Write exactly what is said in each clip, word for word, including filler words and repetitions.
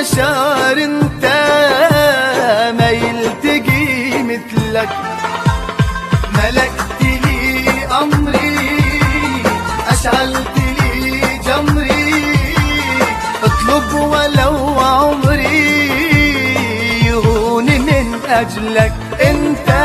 البشر انت ما يلتقي مثلك. ملكت لي امري اشعلت لي جمري، اطلب ولو عمري يهون من اجلك انت.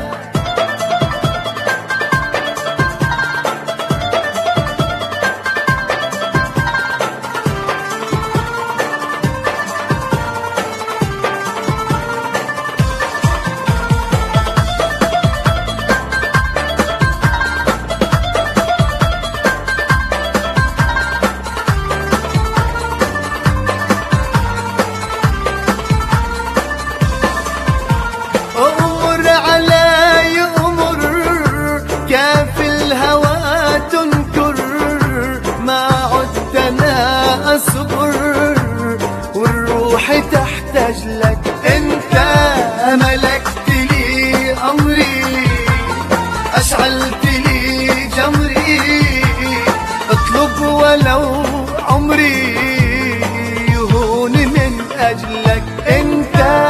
والروح تحتاج لك انت. ملكت لي امري اشعلت لي جمري، اطلب ولو عمري يهون من اجلك انت.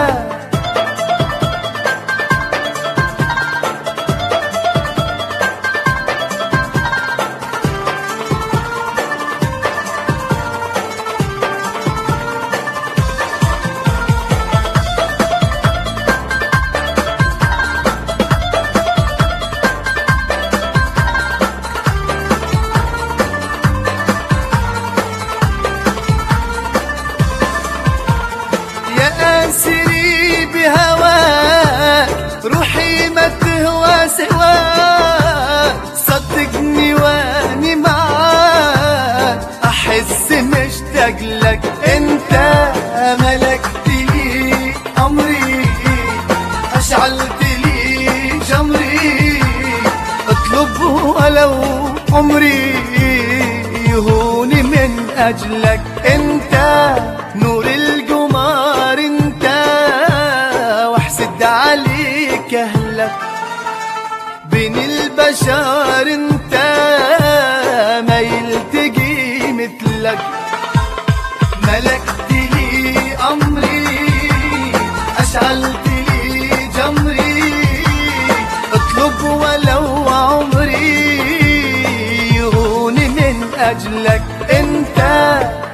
سري بهواك روحي ما تهوى سواك، صدقني واني معاك احس مشتاق لك انت. ملكت لي امري اشعلت لي جمري، اطلب ولو عمري يهون من اجلك انت. نور القمر انت واحسد عليك اهلك، بين البشر انت ما يلتقي مثلك. ملكت لي امري اشعلت لي جمري، اطلب ولو عمري يهون من اجلك انت.